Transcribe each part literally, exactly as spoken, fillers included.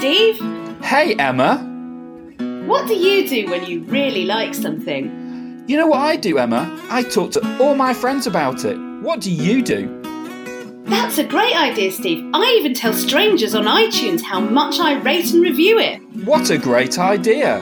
Steve. Hey, Emma. What do you do when you really like something? You know what I do, Emma? I talk to all my friends about it. What do you do? That's a great idea, Steve. I even tell strangers on iTunes how much I rate and review it. What a great idea.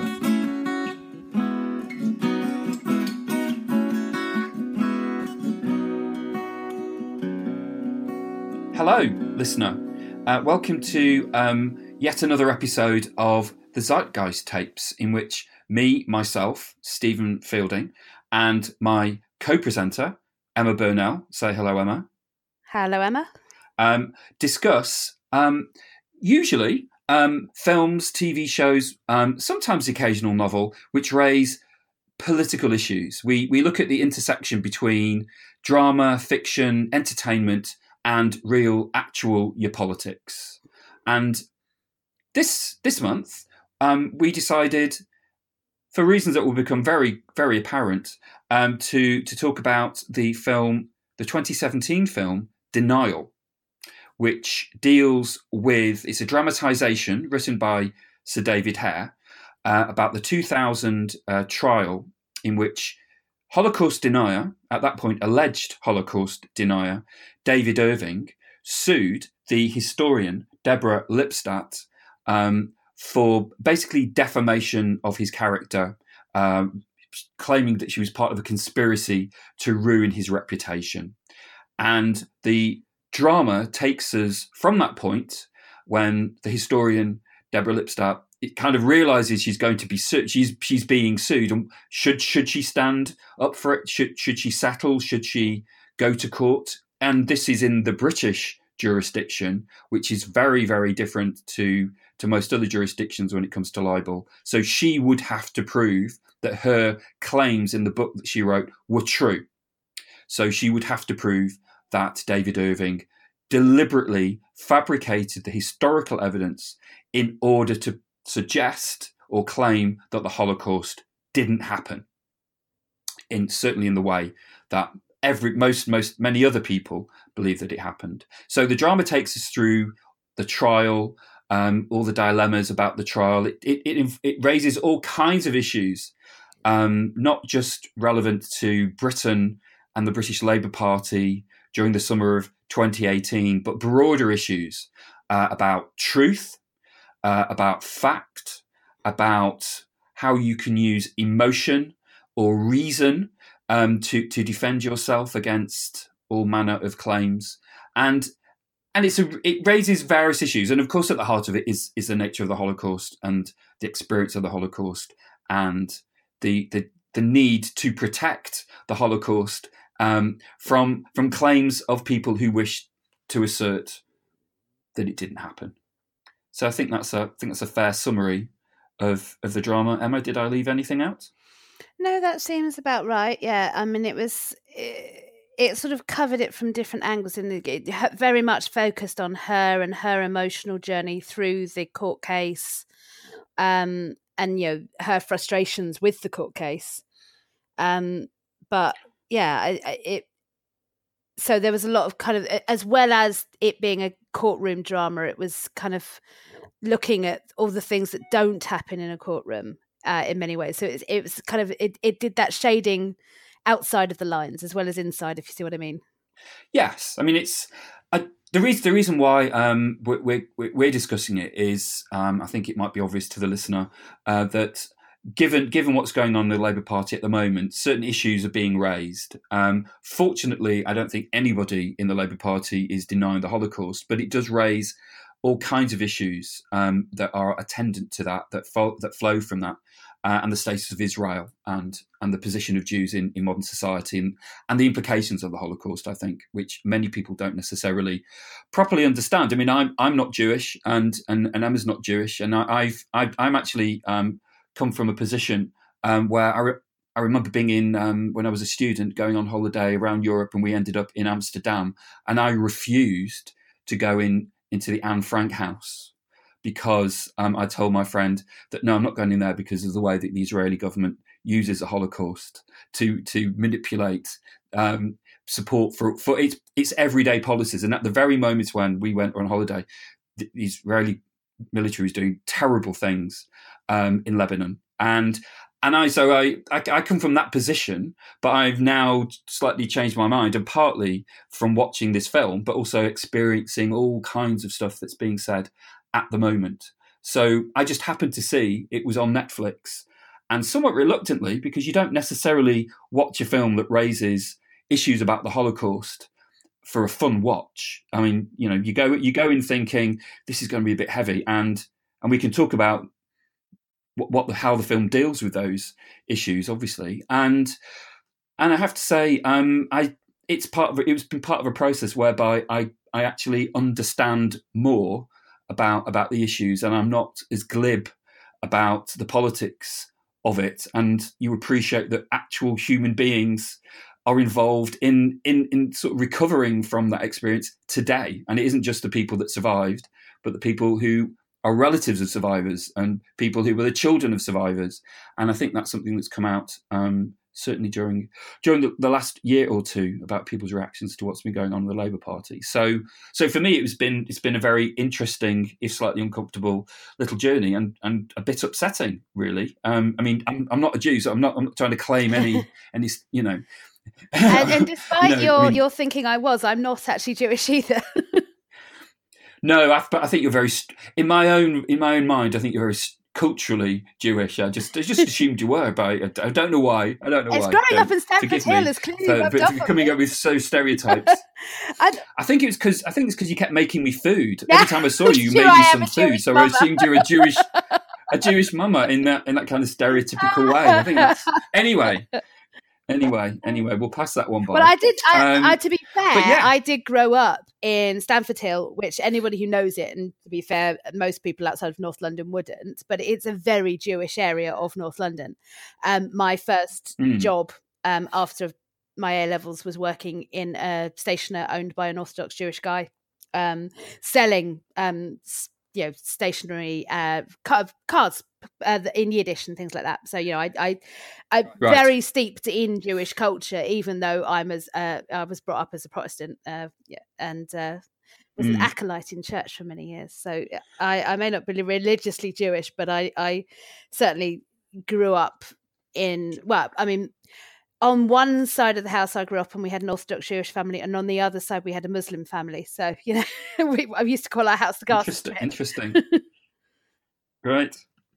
Hello, listener. Uh, welcome to um, yet another episode of the Zeitgeist Tapes, in which me, myself, Stephen Fielding, and my co-presenter, Emma Burnell, say hello, Emma. Hello, Emma. Um, discuss um, usually um, films, T V shows, um, sometimes the occasional novel, which raise political issues. We we look at the intersection between drama, fiction, entertainment, and real, actual your politics. And this this month, um, we decided, for reasons that will become very, very apparent, um, to to talk about the film, the twenty seventeen film Denial, which deals with, it's a dramatisation written by Sir David Hare uh, about the two thousand uh, trial in which Holocaust denier, at that point alleged Holocaust denier, David Irving, sued the historian Deborah Lipstadt um, for basically defamation of his character, um, claiming that she was part of a conspiracy to ruin his reputation. And the drama takes us from that point when the historian Deborah Lipstadt it kind of realizes she's going to be sued. She's she's being sued. And should should she stand up for it? Should should she settle? Should she go to court? And this is in the British jurisdiction, which is very, very different to, to most other jurisdictions when it comes to libel. So she would have to prove that her claims in the book that she wrote were true. So she would have to prove that David Irving deliberately fabricated the historical evidence in order to suggest or claim that the Holocaust didn't happen, in certainly in the way that every most most many other people believe that it happened. So the drama takes us through the trial, um, all the dilemmas about the trial. It it it, it raises all kinds of issues, um, not just relevant to Britain and the British Labour Party during the summer of twenty eighteen, but broader issues uh, about truth, uh, about fact, about how you can use emotion or reason um, to to defend yourself against all manner of claims, and and it's a, it raises various issues, and of course at the heart of it is is the nature of the Holocaust and the experience of the Holocaust and the the the need to protect the Holocaust um, from from claims of people who wish to assert that it didn't happen. So I think that's a I think that's a fair summary of of the drama. Emma, did I leave anything out? No, that seems about right. Yeah, I mean, it was it, it sort of covered it from different angles, and it very much focused on her and her emotional journey through the court case, um, and you know her frustrations with the court case. Um, but yeah, I, I, it. So there was a lot of kind of, as well as it being a courtroom drama, it was kind of looking at all the things that don't happen in a courtroom uh, in many ways. So it, it was kind of, it, it did that shading outside of the lines as well as inside, if you see what I mean. Yes. I mean, it's, uh, the, reason, the reason why um, we're, we're, we're discussing it is, um, I think it might be obvious to the listener uh, that Given given what's going on in the Labour Party at the moment, certain issues are being raised. Um, fortunately, I don't think anybody in the Labour Party is denying the Holocaust, but it does raise all kinds of issues um, that are attendant to that, that, fo- that flow from that, uh, and the status of Israel and and the position of Jews in, in modern society and, and the implications of the Holocaust, I think, which many people don't necessarily properly understand. I mean, I'm I'm not Jewish, and and, and Emma's not Jewish, and I, I've, I've I'm actually um, come from a position um, where I, re- I remember being in, um, when I was a student, going on holiday around Europe, and we ended up in Amsterdam, and I refused to go in into the Anne Frank house because um, I told my friend that, no, I'm not going in there because of the way that the Israeli government uses the Holocaust to to manipulate um, support for, for its, its everyday policies. And at the very moment when we went on holiday, the Israeli military was doing terrible things um, in Lebanon. And and I so I, I I come from that position, but I've now slightly changed my mind, and partly from watching this film, but also experiencing all kinds of stuff that's being said at the moment. So I just happened to see it was on Netflix, and somewhat reluctantly, because you don't necessarily watch a film that raises issues about the Holocaust for a fun watch. I mean, you know, you go you go in thinking this is going to be a bit heavy, and and we can talk about what, what the, how the film deals with those issues, obviously. And and I have to say, um, I it's part of it's been part of a process whereby I I actually understand more about about the issues, and I'm not as glib about the politics of it. And you appreciate that actual human beings are involved in, in in sort of recovering from that experience today. And it isn't just the people that survived, but the people who are relatives of survivors and people who were the children of survivors. And I think that's something that's come out um, certainly during during the, the last year or two about people's reactions to what's been going on in the Labour Party. So so for me, it's been it's been a very interesting, if slightly uncomfortable, little journey, and, and a bit upsetting, really. Um, I mean, I'm, I'm not a Jew, so I'm not I'm not trying to claim any any you know. And, and despite you know, your I mean, your thinking I was, I'm not actually Jewish either. No, I, but I think you're very in my own in my own mind. I think you're very culturally Jewish. I just I just assumed you were, but I, I don't know why. I don't know it's why. growing Don't, up in Stamford Hill is clearly for, rubbed for, off for on coming me. up with so stereotypes. And, I think it was because I think it's because you kept making me food every time I saw you. You Sure, made I me am some a food, Jewish so mama. I assumed you're a Jewish a Jewish mama in that in that kind of stereotypical way. I think that's anyway. Anyway, anyway, we'll pass that one by. Well, I did. I, Um, I, to be fair, yeah. I did grow up in Stamford Hill, which anybody who knows it, and to be fair, most people outside of North London wouldn't. But it's a very Jewish area of North London. Um, my first Mm. job um, after my A levels was working in a stationer owned by an Orthodox Jewish guy, um, selling um, s- you know stationery uh, ca- cards uh, in Yiddish and things like that. So you know, I I I'm Right. very steeped in Jewish culture, even though I'm as uh, I was brought up as a Protestant, uh, yeah, and uh, was an Mm. acolyte in church for many years. So I, I may not be religiously Jewish, but I, I certainly grew up in. Well, I mean, on one side of the house I grew up and we had an Orthodox Jewish family, and on the other side we had a Muslim family. So you know, we, I used to call our house the Gaza Interesting. Strip. Interesting. Right.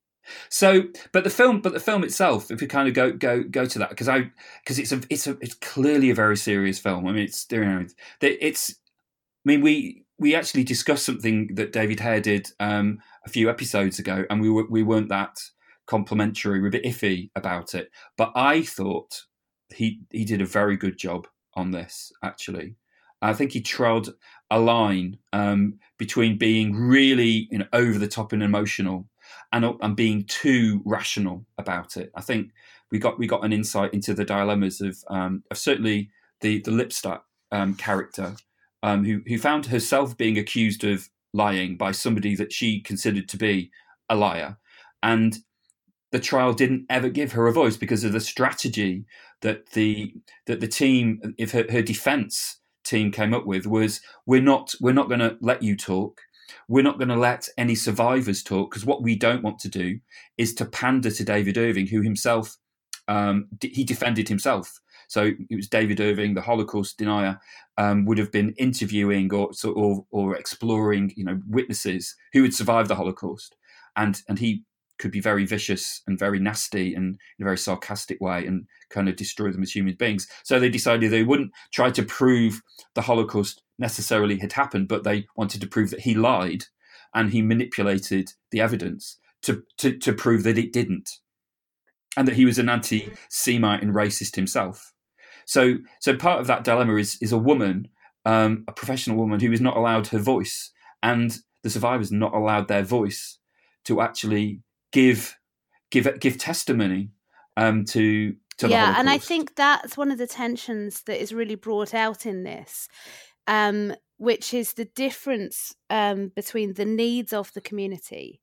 So, but the film, but the film itself, if we kind of go go go to that, because I because it's a it's a it's clearly a very serious film. I mean, it's you know, it's. I mean, we we actually discussed something that David Hare did um, a few episodes ago, and we were we weren't that complimentary. We're a bit iffy about it, but I thought he he did a very good job on this. Actually, I think he trod a line um, between being really you know over the top and emotional, and and being too rational about it. I think we got we got an insight into the dilemmas of um, of certainly the the Lipstadt um, character, um, who who found herself being accused of lying by somebody that she considered to be a liar, and the trial didn't ever give her a voice because of the strategy that the that the team, if her, her defense team came up with, was we're not we're not going to let you talk. We're not going to let any survivors talk, because what we don't want to do is to pander to David Irving, who himself um, d- he defended himself. So it was David Irving, the Holocaust denier, um, would have been interviewing or, or or exploring, you know, witnesses who had survived the Holocaust, and and he could be very vicious and very nasty and in a very sarcastic way and kind of destroy them as human beings. So they decided they wouldn't try to prove the Holocaust necessarily had happened, but they wanted to prove that he lied and he manipulated the evidence to, to, to prove that it didn't, and that he was an anti-Semite and racist himself. So so part of that dilemma is, is a woman, um, a professional woman, who is not allowed her voice, and the survivors not allowed their voice to actually give give give testimony um, to to the yeah, Holocaust. and I think that's one of the tensions that is really brought out in this, um, which is the difference um, between the needs of the community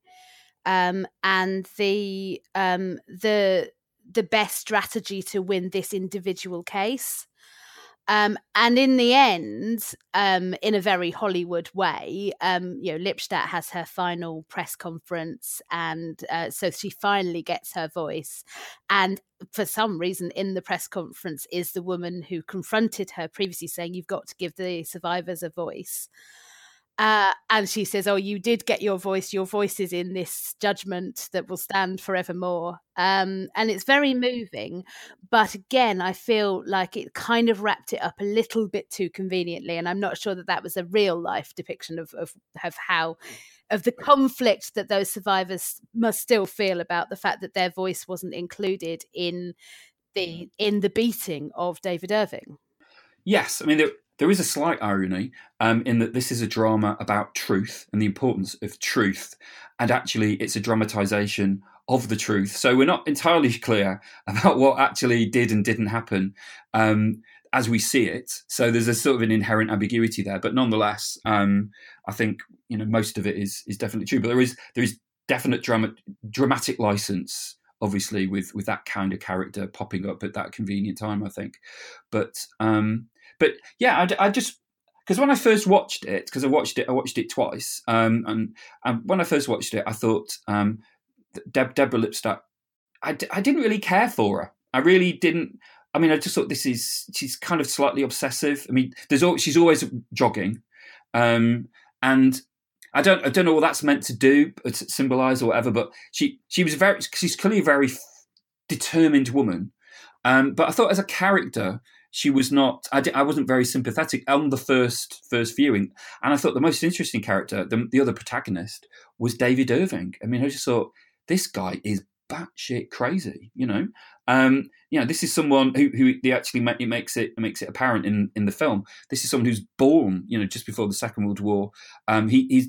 um, and the um, the the best strategy to win this individual case. Um, and in the end, um, in a very Hollywood way, um, you know, Lipstadt has her final press conference, and uh, so she finally gets her voice. And for some reason, in the press conference, is the woman who confronted her previously, saying, "You've got to give the survivors a voice." Uh, and she says, "Oh, you did get your voice. Your voice is in this judgment that will stand forevermore." Um, and it's very moving. But again, I feel like it kind of wrapped it up a little bit too conveniently. And I'm not sure that that was a real life depiction of, of, of how, of the conflict that those survivors must still feel about the fact that their voice wasn't included in the, in the beating of David Irving. Yes, I mean, there, there is a slight irony um, in that this is a drama about truth and the importance of truth, and actually it's a dramatisation of the truth. So we're not entirely clear about what actually did and didn't happen um, as we see it. So there's a sort of an inherent ambiguity there, but nonetheless, um, I think you know most of it is is definitely true. But there is there is definite drama, dramatic license, obviously, with with that kind of character popping up at that convenient time, I think. But um, but yeah, I, I just because when I first watched it, because I watched it, I watched it twice, um, and, and when I first watched it, I thought um, Deb, Deborah Lipstadt, I, I didn't really care for her. I really didn't. I mean, I just thought this is she's kind of slightly obsessive. I mean, there's always, she's always jogging, um, and I don't I don't know what that's meant to do, to symbolise or whatever. But she she was very she's clearly a very determined woman. Um, but I thought as a character, she was not. I, I wasn't very sympathetic on the first first viewing, and I thought the most interesting character, the, the other protagonist, was David Irving. I mean, I just thought this guy is batshit crazy. You know, um, you know, this is someone who who they actually make, it makes it makes it apparent in in the film. This is someone who's born, you know, just before the Second World War. Um, he, he's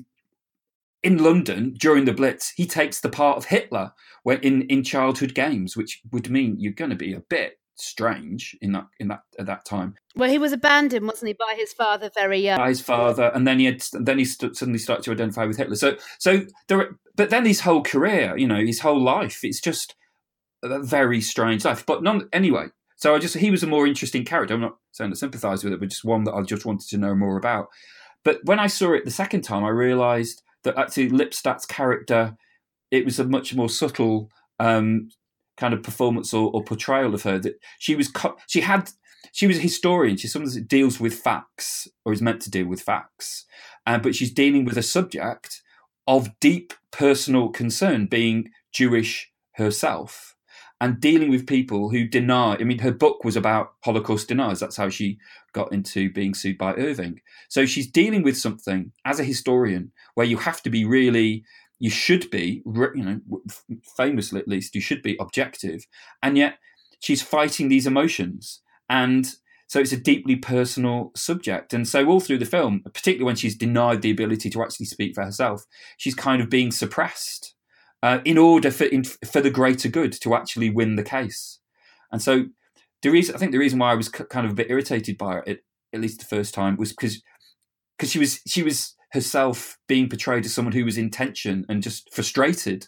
in London during the Blitz. He takes the part of Hitler when in in childhood games, which would mean you're going to be a bit strange in that in that at that time. Well, he was abandoned, wasn't he, by his father very young? By his father, and then he had then he st- suddenly started to identify with Hitler. So so there, but then his whole career, you know, his whole life, it's just a very strange life. But none anyway. So I just he was a more interesting character. I'm not saying I sympathise with it, but just one that I just wanted to know more about. But when I saw it the second time, I realised that actually Lipstadt's character, it was a much more subtle um, kind of performance or, or portrayal of her. That she was, she had, she was a historian. She's someone that deals with facts or is meant to deal with facts, uh, but she's dealing with a subject of deep personal concern, being Jewish herself, and dealing with people who deny. I mean, her book was about Holocaust deniers. That's how she got into being sued by Irving. So she's dealing with something as a historian where you have to be really, you should be, you know, famously at least, you should be objective. And yet she's fighting these emotions. And so it's a deeply personal subject. And so all through the film, particularly when she's denied the ability to actually speak for herself, she's kind of being suppressed uh, in order for in, for the greater good to actually win the case. And so the reason, I think the reason why I was c- kind of a bit irritated by it, at least the first time, was because because she was she was herself being portrayed as someone who was in tension and just frustrated,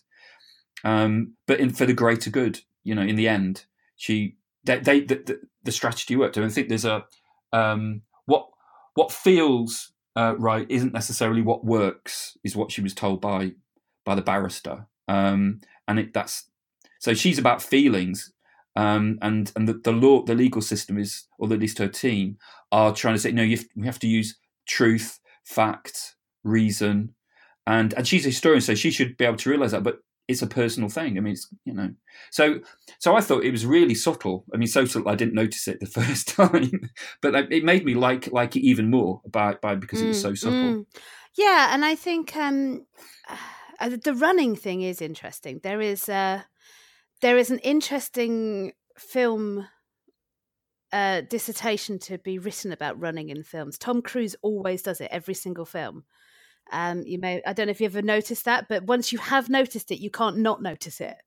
um, but in for the greater good. You know, in the end, she they, they the, the, the strategy worked. And I think there's a um, what what feels uh, right isn't necessarily what works, is what she was told by by the barrister, um, and it, that's so she's about feelings. Um, and and the, the law, the legal system is, or at least her team, are trying to say, no, you have, we have to use truth, fact, reason, and and she's a historian, so she should be able to realise that. But it's a personal thing. I mean, it's, you know, so so I thought it was really subtle. I mean, so subtle I didn't notice it the first time, but it made me like like it even more by by because it was so subtle. Mm. Yeah, and I think um, the running thing is interesting. There is. Uh... There is an interesting film uh, dissertation to be written about running in films. Tom Cruise always does it, every single film. Um, you may, I don't know if you ever noticed that, but once you have noticed it, you can't not notice it.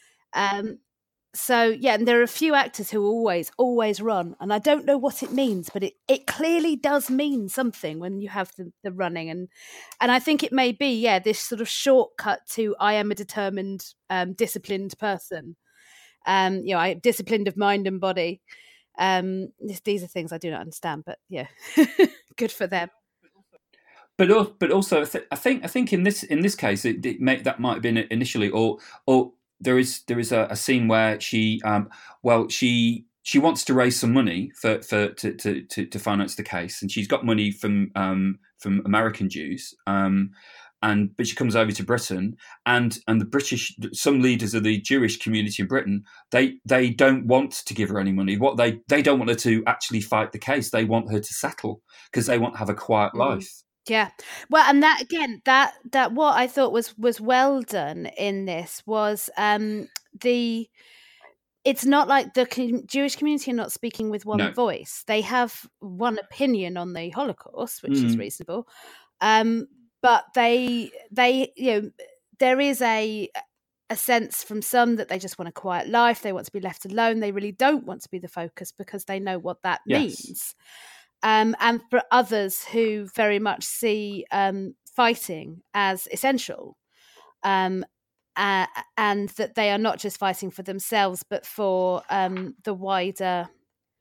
Um, so, yeah, and there are a few actors who always, always run. And I don't know what it means, but it, it clearly does mean something when you have the, the running. And and I think it may be, yeah, this sort of shortcut to I am a determined, um, disciplined person. Um, you know, I disciplined of mind and body. Um, this, these are things I do not understand, but yeah, good for them. But but also, I think I think in this in this case, it, it may, that might have been initially, or or there is there is a, a scene where she um well she she wants to raise some money for for to to to, to finance the case, and she's got money from um from American Jews um. And but she comes over to Britain, and, and the British, some leaders of the Jewish community in Britain, they they don't want to give her any money. What they they don't want her to actually fight the case. They want her to settle because they want to have a quiet mm. life. Yeah, well, and that again, that that what I thought was was well done in this was um, the. It's not like the com- Jewish community are not speaking with one no. voice. They have one opinion on the Holocaust, which mm. is reasonable. Um, But they, they, you know, there is a a sense from some that they just want a quiet life. They want to be left alone. They really don't want to be the focus because they know what that yes. means. Um, and for others who very much see um, fighting as essential, um, uh, and that they are not just fighting for themselves, but for um, the wider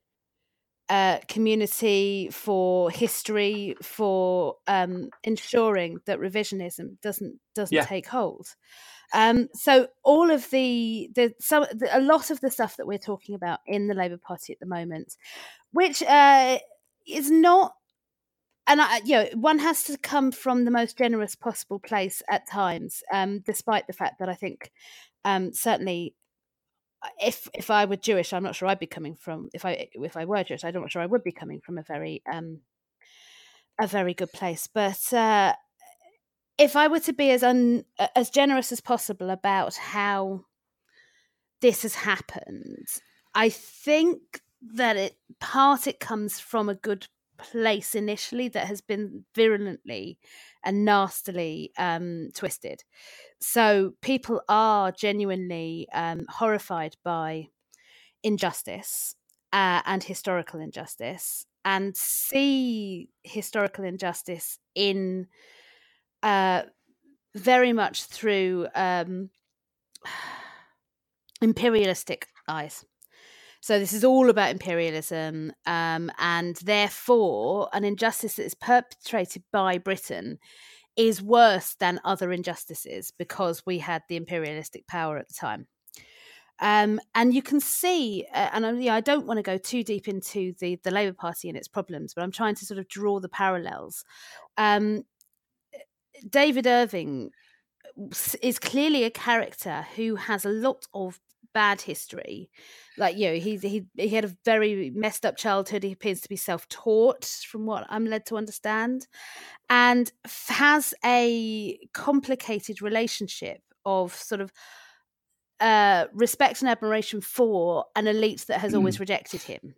Uh, community, for history, for um, ensuring that revisionism doesn't doesn't yeah. take hold. Um, so all of the the some the, a lot of the stuff that we're talking about in the Labour Party at the moment, which uh, is not, and I, you know, one has to come from the most generous possible place at times, um, despite the fact that I think um, certainly. If if I were Jewish, I'm not sure I'd be coming from. If I if I were Jewish, I'm not sure I would be coming from a very um a very good place. But uh, if I were to be as un, as generous as possible about how this has happened, I think that it part it comes from a good place initially that has been virulently and nastily um, twisted. So people are genuinely um, horrified by injustice uh, and historical injustice, and see historical injustice in uh, very much through um, imperialistic eyes. So this is all about imperialism, um, and therefore an injustice that is perpetrated by Britain is worse than other injustices because we had the imperialistic power at the time. Um, and you can see, uh, and I, yeah, I don't want to go too deep into the, the Labour Party and its problems, but I'm trying to sort of draw the parallels. Um, David Irving is clearly a character who has a lot of bad history. Like, you know, he he he had a very messed up childhood. He appears to be self-taught, from what I'm led to understand, and has a complicated relationship of sort of uh, respect and admiration for an elite that has mm. always rejected him.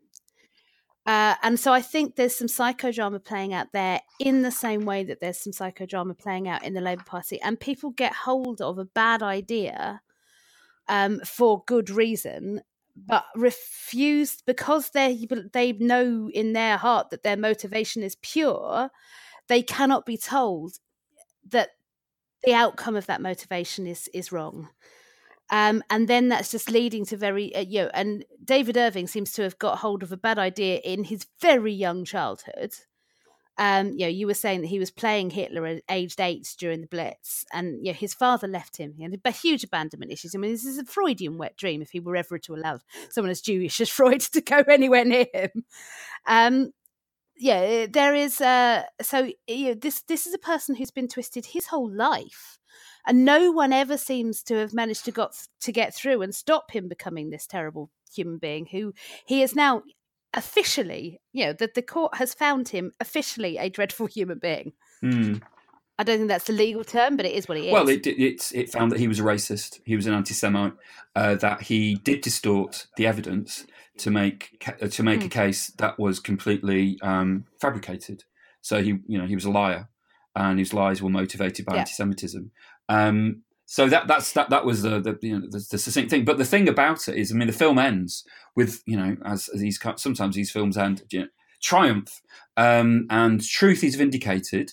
Uh, and so I think there's some psychodrama playing out there in the same way that there's some psychodrama playing out in the Labour Party, and people get hold of a bad idea um, for good reason, but refused because they they know in their heart that their motivation is pure. They cannot be told that the outcome of that motivation is is wrong. Um, and then that's just leading to very, uh, you know, and David Irving seems to have got hold of a bad idea in his very young childhood. Um, you know, you were saying that he was playing Hitler at aged eight during the Blitz, and you know, his father left him. He had huge abandonment issues. I mean, this is a Freudian wet dream if he were ever to allow someone as Jewish as Freud to go anywhere near him. Um, yeah, there is. Uh, so you know, this this is a person who's been twisted his whole life. And no one ever seems to have managed to got to get through and stop him becoming this terrible human being who he is now officially, you know, that the court has found him officially a dreadful human being. Mm. I don't think that's the legal term, but it is what he is. Well, it it, it found that he was a racist. He was an anti-Semite. Uh, that he did distort the evidence to make to make mm. a case that was completely um, fabricated. So he, you know, he was a liar, and his lies were motivated by yeah. anti-Semitism. Um, so that that's that that was the, the you know the, the succinct thing. But the thing about it is, I mean, the film ends with, you know, as, as these sometimes these films end, you know, triumph, um, and truth is vindicated,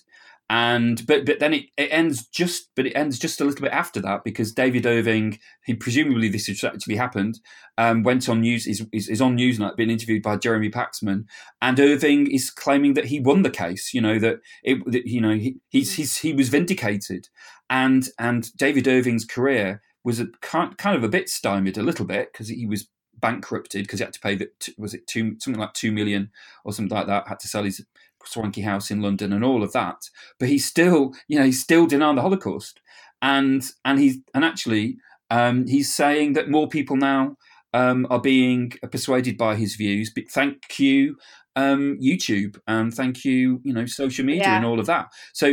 And but but then it, it ends just but it ends just a little bit after that, because David Irving, he presumably this has actually happened, um, went on news is, is is on Newsnight, being interviewed by Jeremy Paxman, and Irving is claiming that he won the case. You know that it that, you know he he's, he's he was vindicated, and and David Irving's career was a, kind of a bit stymied a little bit because he was bankrupted because he had to pay that was it two something like two million or something like that, had to sell his swanky house in London and all of that, but he's still, you know, he's still denying the Holocaust, and and he's and actually um, he's saying that more people now um, are being persuaded by his views. But thank you, um, YouTube, and thank you, you know, social media Yeah. and all of that. So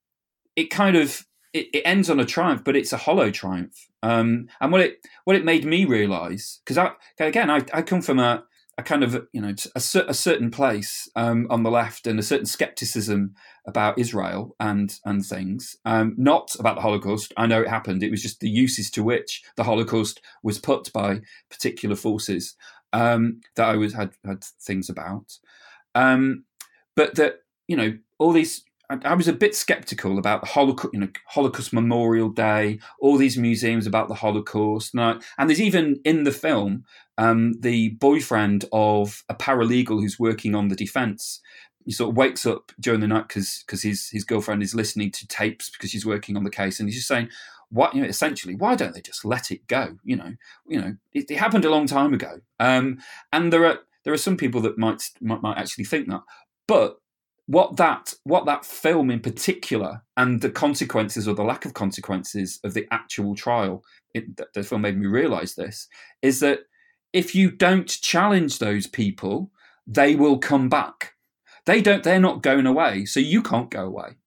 it kind of it, it ends on a triumph, but it's a hollow triumph. Um, and what it what it made me realise, because I again I, I come from a a kind of, you know, a, a certain place um, on the left, and a certain skepticism about Israel and and things, um, not about the Holocaust. I know it happened. It was just the uses to which the Holocaust was put by particular forces um, that I was had had things about. Um, but that, you know, all these. I, I was a bit skeptical about the Holocaust, you know, Holocaust Memorial Day, all these museums about the Holocaust, and, I, and there's even in the film. Um, the boyfriend of a paralegal who's working on the defence, he sort of wakes up during the night because because his his girlfriend is listening to tapes because she's working on the case, and he's just saying, "What? You know, essentially, why don't they just let it go? You know, you know, it, it happened a long time ago." Um, and there are there are some people that might, might might actually think that, but what that what that film in particular, and the consequences or the lack of consequences of the actual trial, it, the film made me realise this, is that if you don't challenge those people, they will come back. They don't. They're not going away, so you can't go away.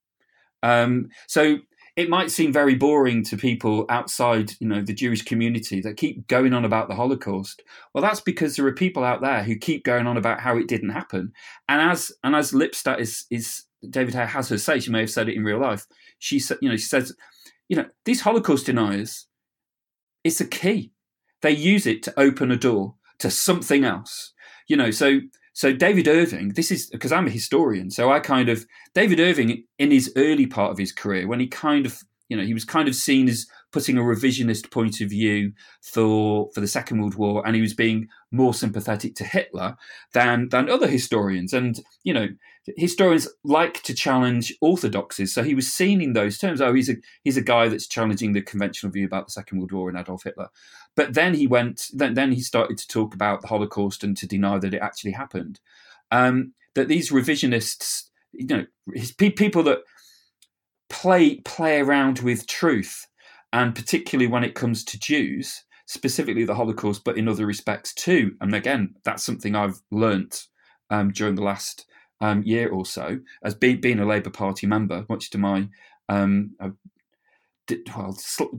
Um, so it might seem very boring to people outside, you know, the Jewish community that keep going on about the Holocaust. Well, that's because there are people out there who keep going on about how it didn't happen. And as and as Lipstadt is is David Hare has her say, she may have said it in real life. She said, you know, she says, you know, these Holocaust deniers, it's a key. They use it to open a door to something else, you know. So, so David Irving, this is because I'm a historian. So I kind of David Irving in his early part of his career, when he kind of, you know, he was kind of seen as putting a revisionist point of view for for the Second World War, and he was being more sympathetic to Hitler than than other historians. And you know, historians like to challenge orthodoxies, so he was seen in those terms. Oh, he's a he's a guy that's challenging the conventional view about the Second World War and Adolf Hitler. But then he went, then then he started to talk about the Holocaust and to deny that it actually happened. Um, that these revisionists, you know, his, people that play play around with truth, and particularly when it comes to Jews, specifically the Holocaust, but in other respects too. And again, that's something I've learnt um, during the last um, year or so, as be, being a Labour Party member, much to my um, uh, well,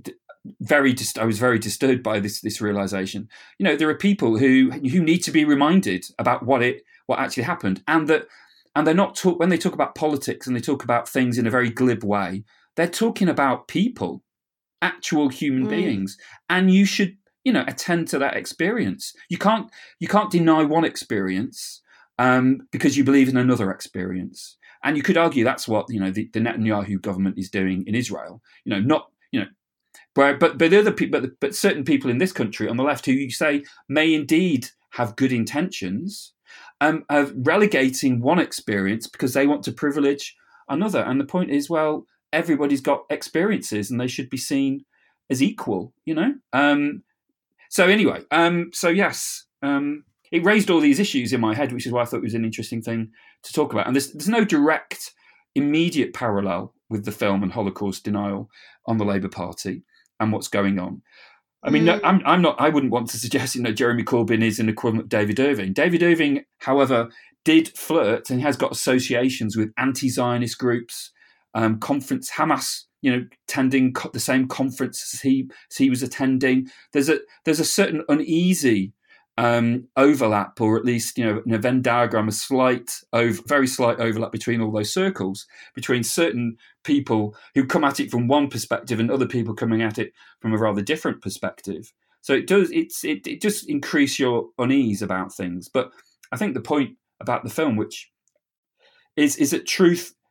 very just I was very disturbed by this this realization. You know, there are people who who need to be reminded about what it what actually happened, and that. And they're not talk when they talk about politics and they talk about things in a very glib way. They're talking about people, actual human mm. beings, and you should, you know, attend to that experience. You can't you can't deny one experience um, because you believe in another experience. And you could argue that's what, you know, the, the Netanyahu government is doing in Israel. You know, not you know, but but but other people, but but certain people in this country on the left who you say may indeed have good intentions. Um, of relegating one experience because they want to privilege another. And the point is, well, everybody's got experiences and they should be seen as equal, you know? Um, so anyway, um, so yes, um, it raised all these issues in my head, which is why I thought it was an interesting thing to talk about. And there's, there's no direct, immediate parallel with the film and Holocaust denial on the Labour Party and what's going on. I mean, mm. no, I'm, I'm not. I wouldn't want to suggest, you know, Jeremy Corbyn is an equivalent of David Irving. David Irving, however, did flirt and has got associations with anti-Zionist groups, um, conference Hamas, you know, attending co- the same conference as he as he was attending. There's a there's a certain uneasy um, overlap, or at least, you know, in a Venn diagram, a slight, over, very slight overlap between all those circles, between certain people who come at it from one perspective and other people coming at it from a rather different perspective. So it does, it's it, it just increase your unease about things. But I think the point about the film, which is is that truth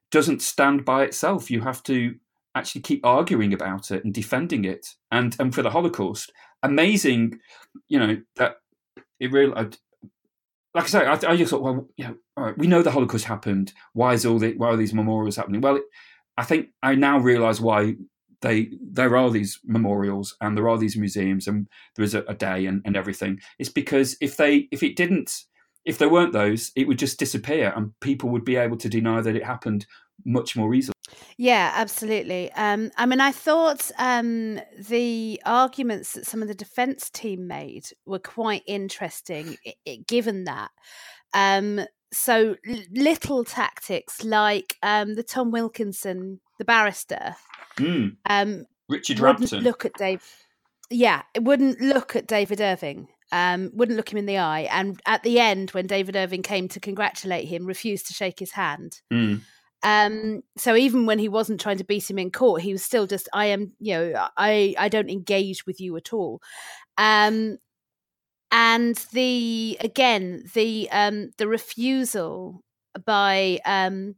doesn't stand by itself. You have to actually keep arguing about it and defending it. And and for the Holocaust, amazing, you know, that it really, I, like I say, I, I just thought, well, you know, all right, we know the Holocaust happened. Why is all the, why are these memorials happening? Well, it, I think I now realise why they there are these memorials and there are these museums and there is a, a day and, and everything. It's because if they if it didn't if there weren't those, it would just disappear and people would be able to deny that it happened much more easily. Yeah, absolutely. Um, I mean, I thought um, the arguments that some of the defence team made were quite interesting, it, it, given that. Um, so l- little tactics like um, the Tom Wilkinson, the barrister, mm. um, Richard wouldn't Rampton. look at Dave. Yeah, it wouldn't look at David Irving. Um, wouldn't look him in the eye, and at the end, when David Irving came to congratulate him, refused to shake his hand. Mm. Um, so even when he wasn't trying to beat him in court, he was still just, I am, you know, I, I don't engage with you at all. Um, and the, again, the, um, the refusal by, um,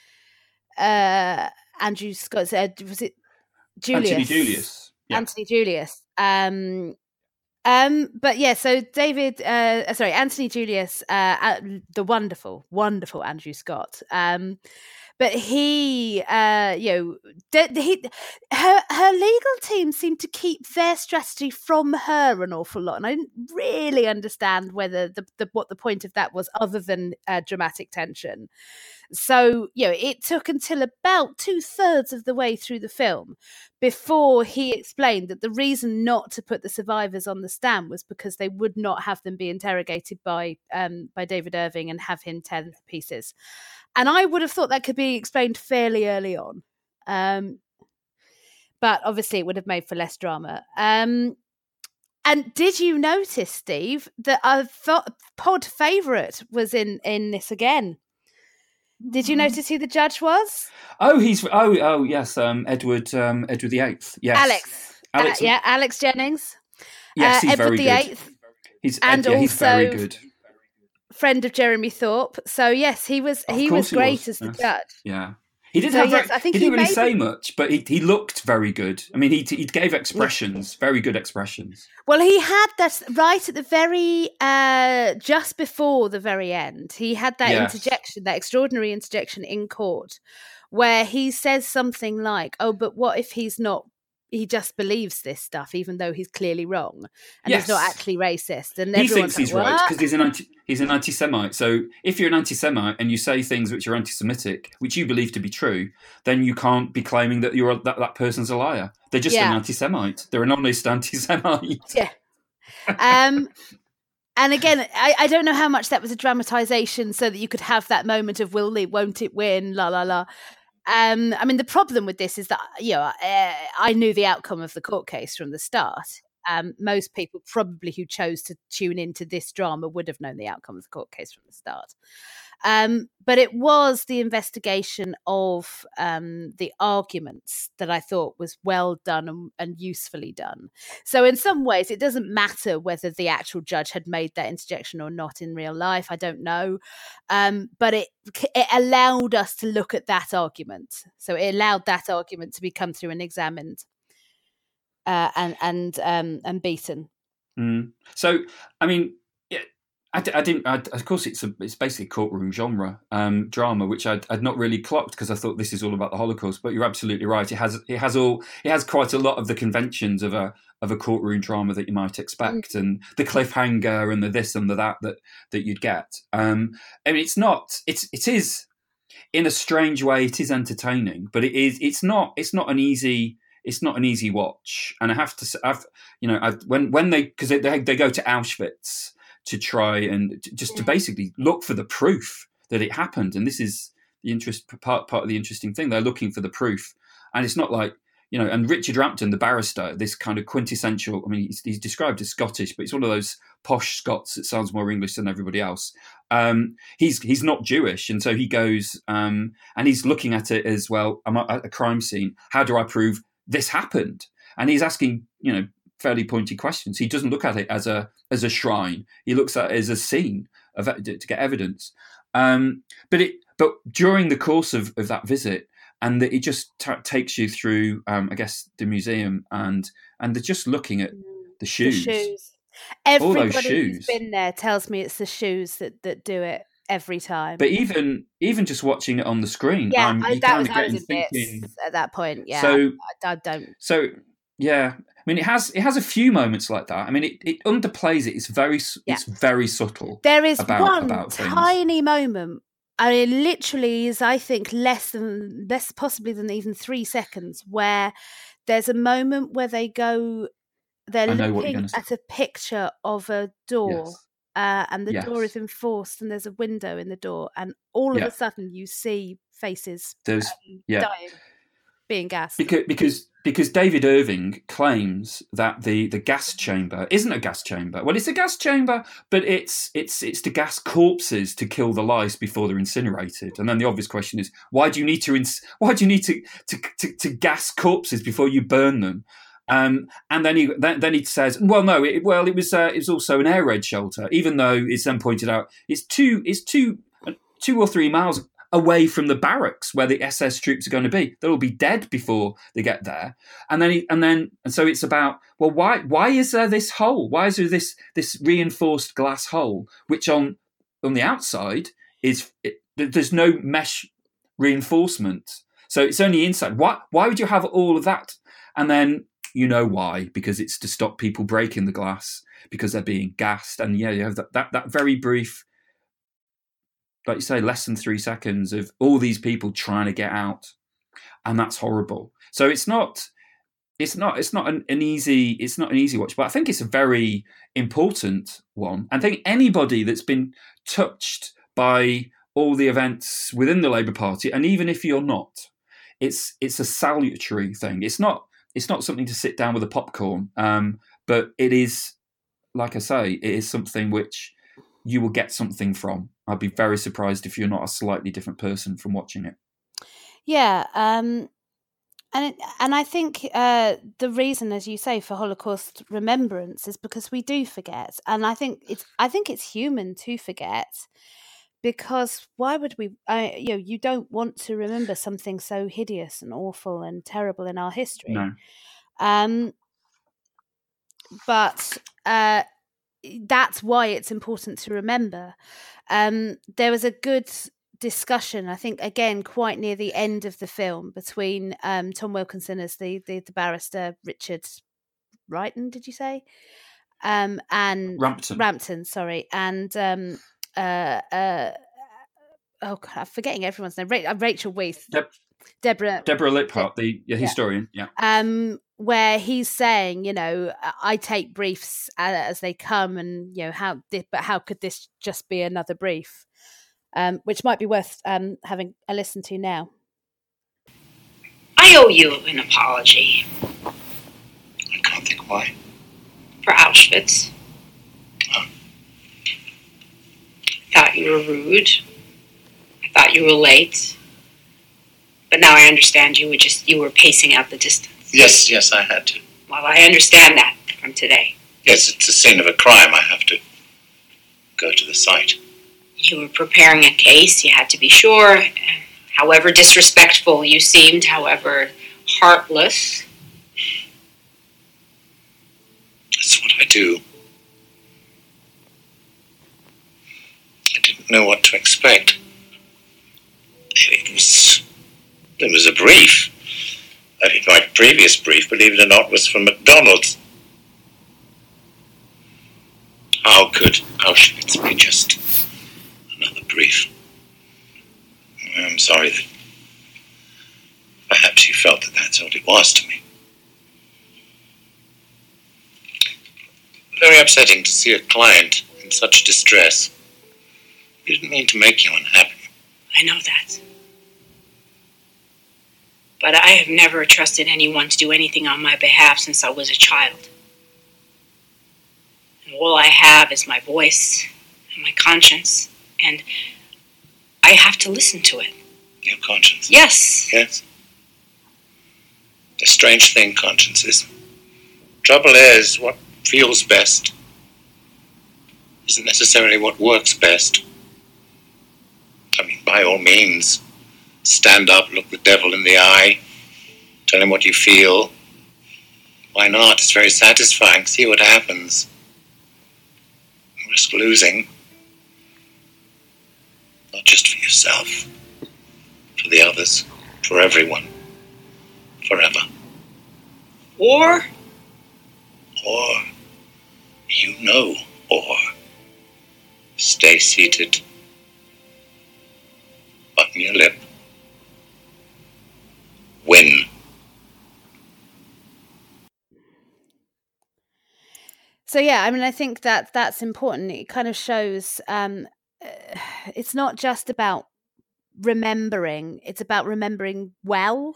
uh, Andrew Scott, uh, was it Julius? Anthony Julius. Yeah. Anthony Julius. Um, Um, but yeah, so David, uh, sorry, Anthony Julius, uh, uh, the wonderful, wonderful Andrew Scott. Um, but he, uh, you know, d- he, her, her legal team seemed to keep their strategy from her an awful lot, and I didn't really understand whether the, the what the point of that was, other than uh, dramatic tension. So, you know, it took until about two thirds of the way through the film before he explained that the reason not to put the survivors on the stand was because they would not have them be interrogated by um, by David Irving and have him tear them to pieces. And I would have thought that could be explained fairly early on. Um, but obviously it would have made for less drama. Um, and did you notice, Steve, that a pod favourite was in, in this again? Did you notice who the judge was? Oh, he's oh oh yes, um, Edward um, Edward the Eighth. Yes, Alex. Alex, uh, yeah, Alex Jennings. Yes, he's uh, Edward very the good. Eighth, he's and yeah, also he's very good. Friend of Jeremy Thorpe. So yes, he was Of he was he great was. as the Yes. judge. Yeah. He didn't So, have yes, very, I think he he didn't really made- say much, but he, he looked very good. I mean, he he gave expressions, very good expressions. Well, he had that right at the very, uh, just before the very end. He had that Yes. interjection, that extraordinary interjection in court, where he says something like, "Oh, but what if he's not? He just believes this stuff, even though he's clearly wrong, and Yes. he's not actually racist." And He everyone's thinks he's like, right "What?" because he's an anti, he's an anti-Semite. So if you're an anti-Semite and you say things which are anti-Semitic, which you believe to be true, then you can't be claiming that you're a, that that person's a liar. They're just Yeah. an anti-Semite. They're an honest anti-Semite. Yeah. Um, and again, I, I don't know how much that was a dramatization so that you could have that moment of will it, won't it win, la la la. Um, I mean, the problem with this is that, you know, uh, I knew the outcome of the court case from the start. Um, most people probably who chose to tune into this drama would have known the outcome of the court case from the start. Um, but it was the investigation of um, the arguments that I thought was well done and, and usefully done. So in some ways, it doesn't matter whether the actual judge had made that interjection or not in real life. I don't know. Um, but it, it allowed us to look at that argument. So it allowed that argument to be come through and examined uh, and and um, and beaten. Mm. So, I mean, yeah, I, I didn't. I, of course, it's a, it's basically courtroom genre um, drama, which I'd, I'd not really clocked because I thought this is all about the Holocaust. But you're absolutely right. It has it has all it has quite a lot of the conventions of a of a courtroom drama that you might expect, mm. and the cliffhanger and the this and the that that that you'd get. Um, I mean, it's not. It's it is in a strange way. It is entertaining, but it is. It's not. It's not an easy. It's not an easy watch, and I have to, I've, you know, I've, when when they because they, they they go to Auschwitz to try and to, just to basically look for the proof that it happened, and this is the interest part part of the interesting thing. They're looking for the proof, and it's not like, you know, and Richard Rampton, the barrister, this kind of quintessential. I mean, he's, he's described as Scottish, but he's one of those posh Scots that sounds more English than everybody else. Um, he's he's not Jewish, and so he goes um, and he's looking at it as, well, I'm at a crime scene. How do I prove this happened? And he's asking, you know, fairly pointy questions. He doesn't look at it as a as a shrine. He looks at it as a scene of to get evidence. Um, but it but during the course of, of that visit, and the, it just t- takes you through, um, I guess, the museum, and and they're just looking at the shoes. The shoes. All those Everybody shoes. who's been there tells me it's the shoes that, that do it every time. But even even just watching it on the screen, yeah, um, I, you that kind was of I get was in thinking. bits at that point. Yeah, So I, I don't. So yeah, I mean, it has it has a few moments like that. I mean, it, it underplays it. It's very Yeah. it's very subtle. There is about, one about things. tiny moment. I mean, literally is I think less than less possibly than even three seconds where there's a moment where they go. They're I know what you're looking gonna say. at a picture of a door. Yes. Uh, and the Yes. door is enforced, and there's a window in the door, and all Yeah. of a sudden you see faces There's um, yeah. dying, being gassed. Because because because David Irving claims that the, the gas chamber isn't a gas chamber. Well, it's a gas chamber, but it's it's it's to gas corpses to kill the lice before they're incinerated. And then the obvious question is, why do you need to ins- why do you need to to, to, to gas corpses before you burn them? Um, and then he then, then he says, well, no, it, well, it was uh, it was also an air raid shelter, even though it's then pointed out it's two it's two two or three miles away from the barracks where the S S troops are going to be. They'll all be dead before they get there. And then he, and then and so it's about, well, why why is there this hole? Why is there this this reinforced glass hole, which on on the outside is it, there's no mesh reinforcement, so it's only inside. Why why would you have all of that? And then you know why, because it's to stop people breaking the glass because they're being gassed. And yeah, you have that, that, that very brief, like you say, less than three seconds of all these people trying to get out. And that's horrible. So it's not, it's not, it's not an, an easy, it's not an easy watch, but I think it's a very important one. I think anybody that's been touched by all the events within the Labour Party, and even if you're not, it's, it's a salutary thing. It's not, It's not something to sit down with a popcorn, um, but it is, like I say, it is something which you will get something from. I'd be very surprised if you're not a slightly different person from watching it. Yeah, um, and it, and I think uh, the reason, as you say, for Holocaust remembrance is because we do forget, and I think it's I think it's human to forget, because why would we? Uh, you know, you don't want to remember something so hideous and awful and terrible in our history. No. Um, but uh, that's why it's important to remember. Um, there was a good discussion, I think, again, quite near the end of the film between um, Tom Wilkinson as the, the, the barrister, Richard Wrighton, did you say? Um, and Rampton. Rampton, sorry. And um, uh, uh, oh, God, I'm forgetting everyone's name. Ra- Rachel Weisz. Deb- Deborah. Deborah Liphart, the yeah, historian. Yeah. Um, where he's saying, you know, I take briefs as they come, and you know how, but how could this just be another brief? Um, which might be worth um, having a listen to now. I owe you an apology. I can't think why. For Auschwitz. Oh. I thought you were rude. I thought you were late. But now I understand you were just, you were pacing out the distance. Yes, yes, I had to. Well, I understand that from today. Yes, it's the scene of a crime. I have to go to the site. You were preparing a case, you had to be sure. However disrespectful you seemed, however heartless. That's what I do. I didn't know what to expect. It was, it was a brief. I think my previous brief, believe it or not, was from McDonald's. How could Auschwitz be just another brief? I'm sorry that perhaps you felt that that's all it was to me. Very upsetting to see a client in such distress. I didn't mean to make you unhappy. I know that. But I have never trusted anyone to do anything on my behalf since I was a child. And all I have is my voice and my conscience, and I have to listen to it. Your conscience? Yes. Yes. A strange thing, conscience is. Trouble is, what feels best isn't necessarily what works best. I mean, by all means, stand up, look the devil in the eye, tell him what you feel. Why not? It's very satisfying. See what happens. Risk losing. Not just for yourself, for the others, for everyone, forever. Or? Or, you know, or. Stay seated. Button your lip. Win. So yeah, I mean, I think that that's important. It kind of shows um, uh, it's not just about remembering; it's about remembering well,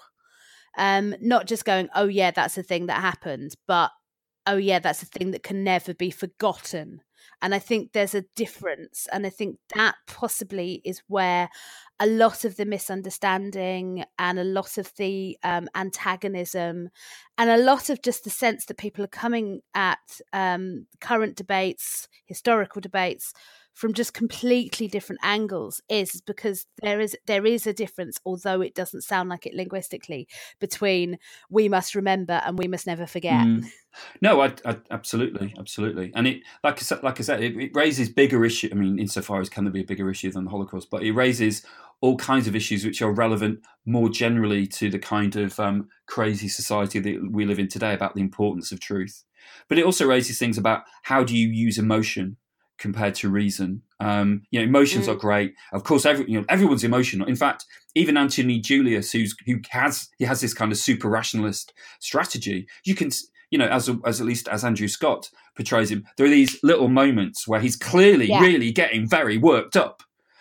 um, not just going, "Oh yeah, that's a thing that happened," but "Oh yeah, that's a thing that can never be forgotten." And I think there's a difference, and I think that possibly is where a lot of the misunderstanding and a lot of the um, antagonism and a lot of just the sense that people are coming at um, current debates, historical debates, from just completely different angles is because there is there is a difference, although it doesn't sound like it linguistically, between we must remember and we must never forget. Mm. No, I, I, absolutely, absolutely, and it, like I said, like I said, it, it raises bigger issue. I mean, insofar as can there be a bigger issue than the Holocaust, but it raises all kinds of issues which are relevant more generally to the kind of um, crazy society that we live in today about the importance of truth. But it also raises things about how do you use emotion compared to reason. Um, you know, emotions mm. are great. Of course, every, you know, everyone's emotional. In fact, even Anthony Julius, who's who has he has this kind of super rationalist strategy. You can, you know, as as at least as Andrew Scott portrays him, there are these little moments where he's clearly yeah. really getting very worked up.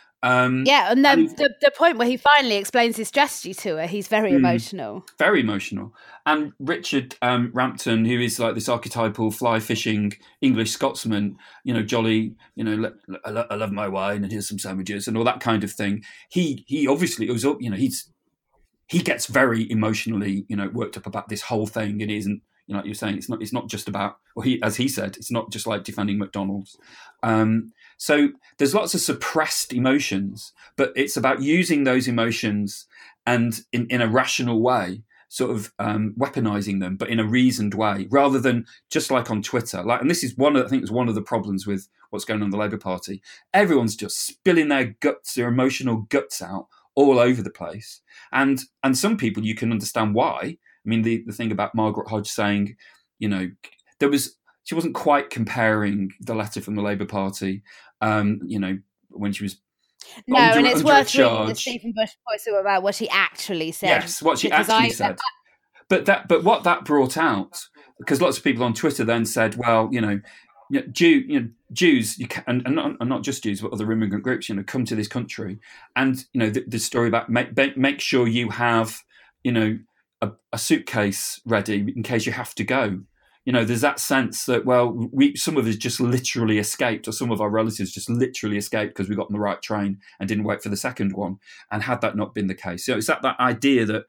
Um, yeah, and then and the, the point where he finally explains his strategy to her, he's very mm, emotional. Very emotional. And Richard um, Rampton, who is like this archetypal fly-fishing English Scotsman, you know, jolly, you know, I love my wine and here's some sandwiches and all that kind of thing. He he obviously, it was, you know, he's he gets very emotionally, you know, worked up about this whole thing. It isn't, you know, like you're saying, it's not it's not just about, well, he, as he said, it's not just like defending McDonald's. Um, so there's lots of suppressed emotions, but it's about using those emotions and in, in a rational way, sort of um, weaponizing them, but in a reasoned way, rather than just like on Twitter. Like, and this is one of, I think, is one of the problems with what's going on in the Labour Party. Everyone's just spilling their guts, their emotional guts out all over the place, and and some people you can understand why. I mean, the the thing about Margaret Hodge saying, you know, there was. She wasn't quite comparing the letter from the Labour Party, um, you know, when she was no, under, and it's under worth charge. reading the Stephen Bush voice about what she actually said. Yes, what she actually I, said. I, but that, but what that brought out, because lots of people on Twitter then said, well, you know, you know, Jew, you know Jews, you can, and, and, not, and not just Jews, but other immigrant groups, you know, come to this country, and you know, the, the story about make make sure you have, you know, a, a suitcase ready in case you have to go. You know, there's that sense that, well, we some of us just literally escaped, or some of our relatives just literally escaped because we got on the right train and didn't wait for the second one. And had that not been the case, so it's that that idea that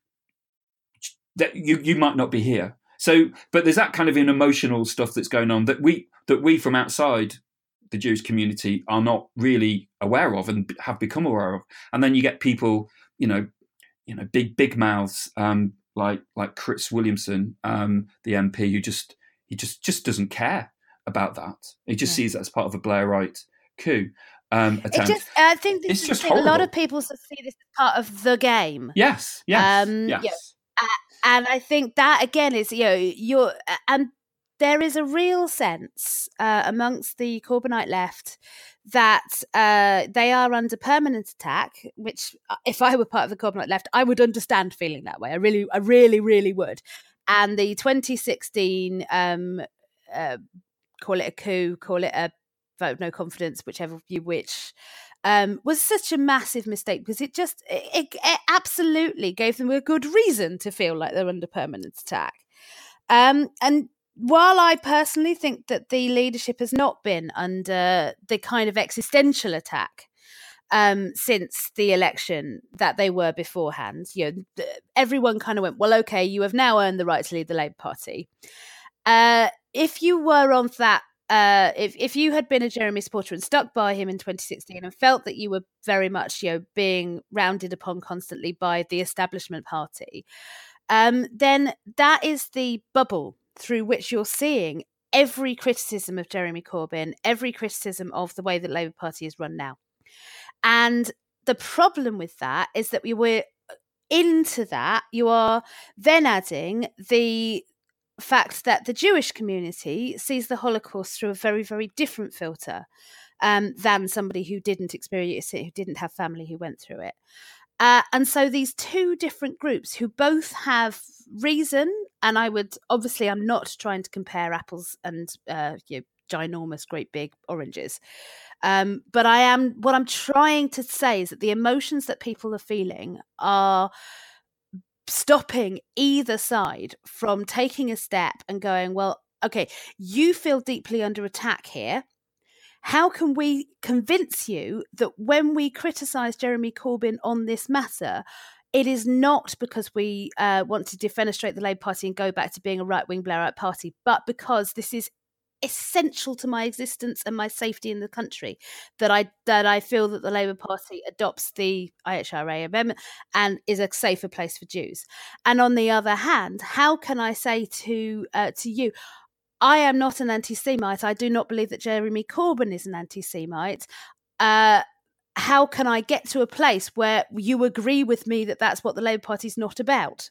that you you might not be here. So, but there's that kind of an emotional stuff that's going on that we that we from outside the Jewish community are not really aware of and have become aware of. And then you get people, you know, you know, big big mouths. Um, like like Chris Williamson, um, the M P, who just he just, just doesn't care about that. He just yeah. sees that as part of a Blairite coup um, attempt. It just, I think this it's is just a lot of people see this as part of the game. Yes, yes, um, yes. You know, and I think that again is, you know, you're and there is a real sense uh, amongst the Corbynite left that uh, they are under permanent attack, which if I were part of the Corbynite left, I would understand feeling that way. I really, I really, really would. And the twenty sixteen, um, uh, call it a coup, call it a vote no confidence, whichever you which, um, was such a massive mistake because it just, it, it absolutely gave them a good reason to feel like they're under permanent attack. Um, and while I personally think that the leadership has not been under the kind of existential attack um, since the election that they were beforehand, you know, everyone kind of went, well, okay, you have now earned the right to lead the Labour Party. Uh, if you were on that uh, if if you had been a Jeremy supporter and stuck by him in twenty sixteen and felt that you were very much, you know, being rounded upon constantly by the establishment party, um, then that is the bubble through which you're seeing every criticism of Jeremy Corbyn, every criticism of the way that Labour Party is run now. And the problem with that is that we were into that. You are then adding the fact that the Jewish community sees the Holocaust through a very, very different filter um, than somebody who didn't experience it, who didn't have family who went through it. Uh, and so these two different groups who both have reason, and I would, obviously, I'm not trying to compare apples and uh, you know, ginormous, great big oranges. Um, but I am, what I'm trying to say is that the emotions that people are feeling are stopping either side from taking a step and going, well, okay, you feel deeply under attack here. How can we convince you that when we criticise Jeremy Corbyn on this matter, it is not because we uh, want to defenestrate the Labour Party and go back to being a right-wing Blairite party, but because this is essential to my existence and my safety in the country, that I that I feel that the Labour Party adopts the I H R A amendment and is a safer place for Jews. And on the other hand, how can I say to uh, to you, I am not an anti-Semite. I do not believe that Jeremy Corbyn is an anti-Semite. Uh, how can I get to a place where you agree with me that that's what the Labour Party is not about?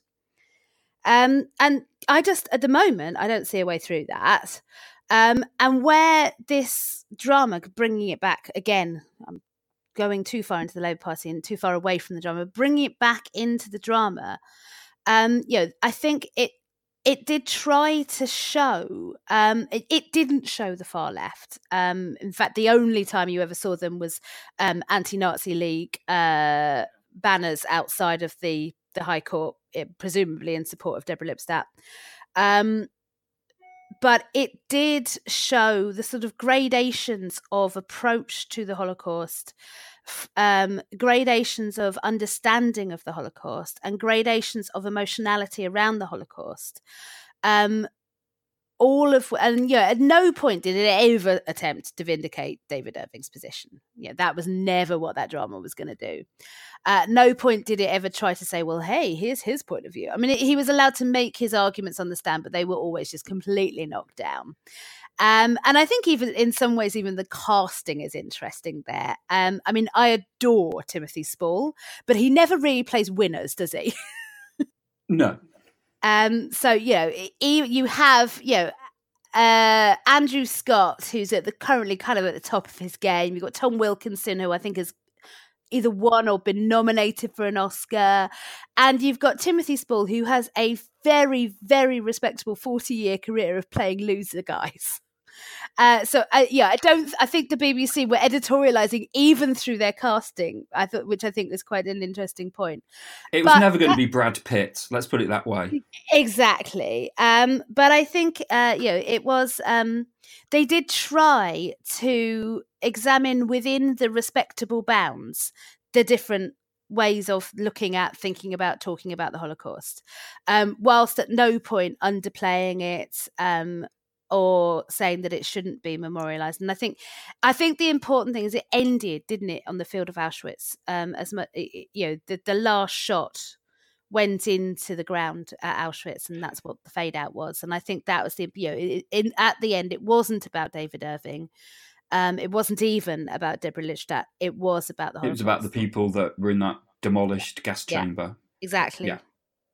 Um, and I just, at the moment, I don't see a way through that. Um, and where this drama, bringing it back again, I'm going too far into the Labour Party and too far away from the drama, bringing it back into the drama, um, you know, I think it it did try to show, um, it, it didn't show the far left. Um, in fact, the only time you ever saw them was um, anti-Nazi League uh, banners outside of the, the High Court, it, presumably in support of Deborah Lipstadt. Um, but it did show the sort of gradations of approach to the Holocaust, um, gradations of understanding of the Holocaust, and gradations of emotionality around the Holocaust. Um, all of, and yeah, at no point did it ever attempt to vindicate David Irving's position. Yeah, that was never what that drama was going to do. At no point did it ever try to say, well, hey, here's his point of view. I mean, it, he was allowed to make his arguments on the stand, but they were always just completely knocked down. Um, and I think even in some ways, even the casting is interesting there. Um, I mean, I adore Timothy Spall, but he never really plays winners, does he? No. Um, so, you know, you have, you know, uh, Andrew Scott, who's at the currently kind of at the top of his game. You've got Tom Wilkinson, who I think has either won or been nominated for an Oscar. And you've got Timothy Spall, who has a very, very respectable forty-year career of playing loser guys. Uh, so uh, yeah, I don't. I think the B B C were editorialising even through their casting. I thought, which I think was quite an interesting point. It was but never going that, to be Brad Pitt. Let's put it that way. Exactly. Um, but I think uh, you know it was. Um, they did try to examine within the respectable bounds the different ways of looking at, thinking about, talking about the Holocaust, um, whilst at no point underplaying it. Um, or saying that it shouldn't be memorialised. And I think I think the important thing is it ended, didn't it, on the field of Auschwitz. Um, as much, you know, the, the last shot went into the ground at Auschwitz, and that's what the fade out was. And I think that was the, you know, it, in, at the end, it wasn't about David Irving. Um, it wasn't even about Deborah Lipstadt. It was about the Holocaust. It was about the people that were in that demolished gas yeah, chamber. Exactly. Yeah.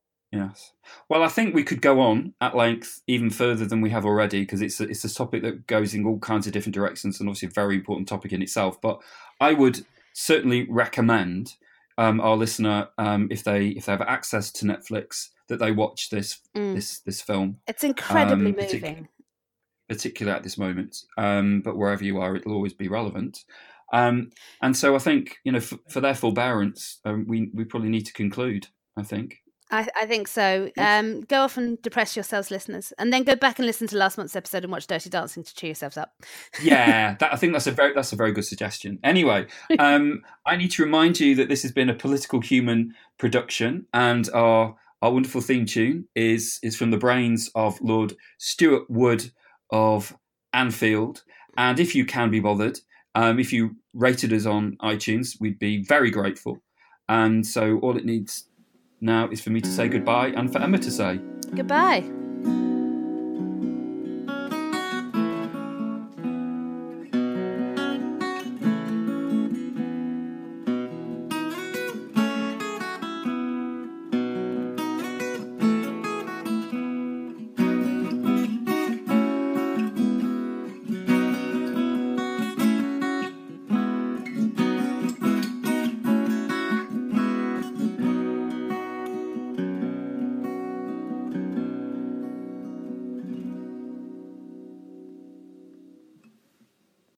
Yes. Well, I think we could go on at length even further than we have already, because it's a, it's a topic that goes in all kinds of different directions and obviously a very important topic in itself. But I would certainly recommend um, our listener, um, if they if they have access to Netflix, that they watch this mm. this this film. It's incredibly um, moving. Partic- particularly at this moment. Um, but wherever you are, it'll always be relevant. Um, and so I think, you know, for, for their forbearance, um, we, we probably need to conclude, I think. I, I think so. Um, go off and depress yourselves, listeners, and then go back and listen to last month's episode and watch Dirty Dancing to cheer yourselves up. Yeah, that, I think that's a very that's a very good suggestion. Anyway, um, I need to remind you that this has been a Political Human production, and our our wonderful theme tune is is from the brains of Lord Stuart Wood of Anfield. And if you can be bothered, um, if you rated us on iTunes, we'd be very grateful. And so all it needs now is for me to say goodbye and for Emma to say Goodbye.